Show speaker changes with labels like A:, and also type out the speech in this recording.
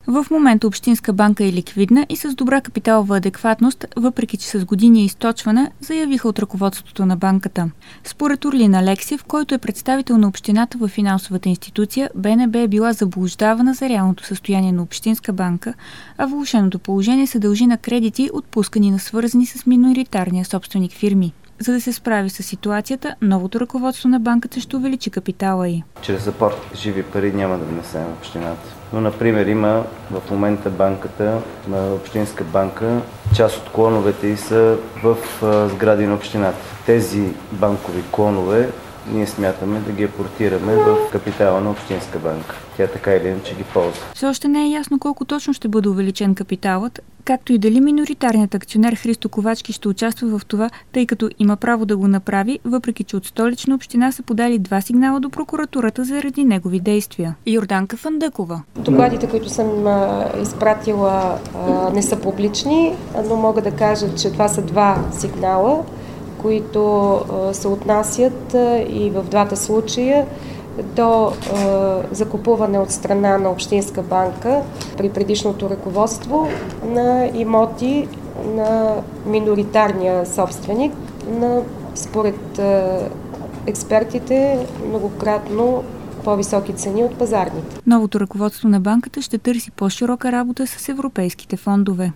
A: В момента Общинска банка е ликвидна и с добра капиталова адекватност, въпреки че с години е източвана, заявиха от ръководството на банката. Според Орлин Алексиев, който е представител на общината във финансовата институция, БНБ е била заблуждавана за реалното състояние на Общинска банка, а влошеното положение се дължи на кредити, отпускани на свързани с миноритарния собственик фирми. За да се справи с ситуацията, новото ръководство на банката ще увеличи капитала й.
B: Чрез апорт живи пари няма да внесем в общината. Но, например, има в момента банката, на Общинска банка, част от клоновете й са в сгради на общината. Тези банкови клонове ние смятаме да ги апортираме в капитала на Общинска банка. Тя така или иначе ги ползва.
A: Все още не е ясно колко точно ще бъде увеличен капиталът, както и дали миноритарният акционер Христо Ковачки ще участва в това, тъй като има право да го направи, въпреки че от Столична община са подали 2 сигнала до прокуратурата заради негови действия. Йорданка Фандъкова.
C: Докладите, които съм изпратила, не са публични, но мога да кажа, че това са 2 сигнала, които се отнасят и в двата случая до закупуване от страна на Общинска банка при предишното ръководство на имоти на миноритарния собственик на, според експертите, многократно по-високи цени от пазарните.
A: Новото ръководство на банката ще търси по-широка работа с европейските фондове.